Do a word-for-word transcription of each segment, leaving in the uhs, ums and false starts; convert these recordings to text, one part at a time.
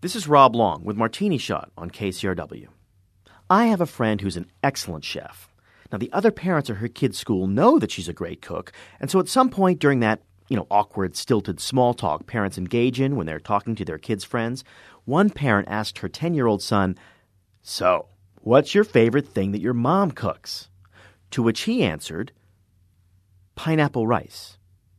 This is Rob Long with Martini Shot on K C R W. I have a friend who's an excellent chef. Now, the other parents at her kid's school know that she's a great cook, and so at some point during that, you know, awkward, stilted small talk parents engage in when they're talking to their kids' friends, one parent asked her ten-year-old son, "So, what's your favorite thing that your mom cooks?" To which he answered, "Pineapple rice."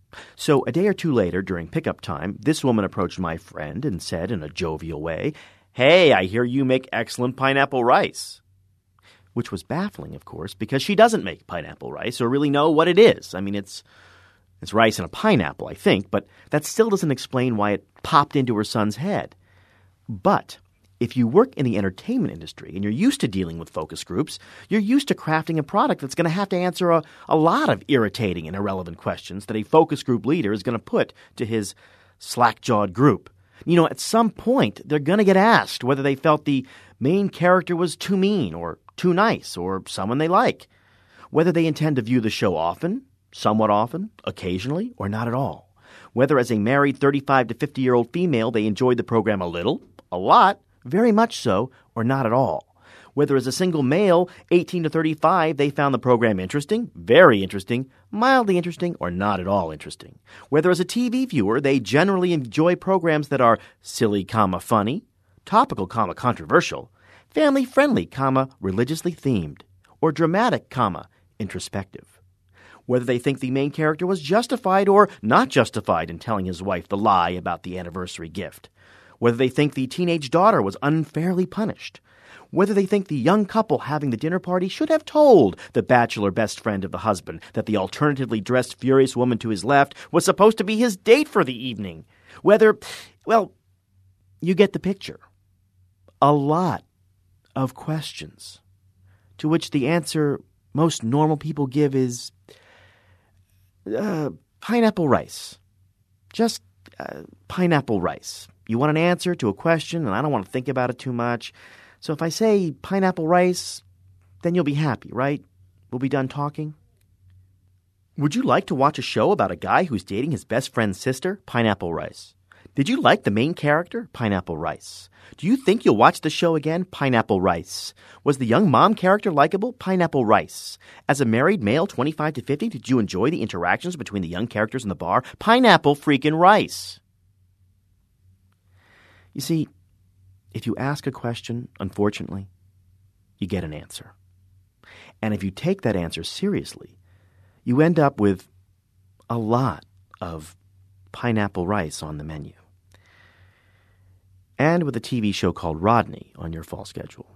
So a day or two later, during pickup time, this woman approached my friend and said in a jovial way, "Hey, I hear you make excellent pineapple rice." Which was baffling, of course, because she doesn't make pineapple rice or really know what it is. I mean, it's it's rice and a pineapple, I think, but that still doesn't explain why it popped into her son's head. But if you work in the entertainment industry and you're used to dealing with focus groups, you're used to crafting a product that's going to have to answer a, a lot of irritating and irrelevant questions that a focus group leader is going to put to his slack-jawed group. You know, at some point, they're going to get asked whether they felt the main character was too mean or too nice or someone they like, whether they intend to view the show often, somewhat often, occasionally, or not at all, whether as a married thirty-five to fifty-year-old female they enjoyed the program a little, a lot, very much so, or not at all. Whether as a single male, eighteen to thirty-five, they found the program interesting, very interesting, mildly interesting, or not at all interesting. Whether as a T V viewer, they generally enjoy programs that are silly, comma, funny, topical, comma, controversial, family-friendly, comma, religiously themed, or dramatic, comma, introspective. Whether they think the main character was justified or not justified in telling his wife the lie about the anniversary gift. Whether they think the teenage daughter was unfairly punished, whether they think the young couple having the dinner party should have told the bachelor best friend of the husband that the alternatively dressed furious woman to his left was supposed to be his date for the evening, whether, well, you get the picture. A lot of questions, to which the answer most normal people give is uh, pineapple rice. Just uh, pineapple rice. You want an answer to a question, and I don't want to think about it too much. So if I say pineapple rice, then you'll be happy, right? We'll be done talking. Would you like to watch a show about a guy who's dating his best friend's sister? Pineapple rice. Did you like the main character? Pineapple rice. Do you think you'll watch the show again? Pineapple rice. Was the young mom character likable? Pineapple rice. As a married male, twenty-five to fifty, did you enjoy the interactions between the young characters in the bar? Pineapple freaking rice. You see, if you ask a question, unfortunately, you get an answer. And if you take that answer seriously, you end up with a lot of pineapple rice on the menu. And with a T V show called Rodney on your fall schedule.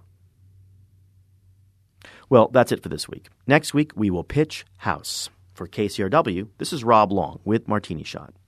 Well, that's it for this week. Next week, we will pitch House. For K C R W, this is Rob Long with Martini Shot.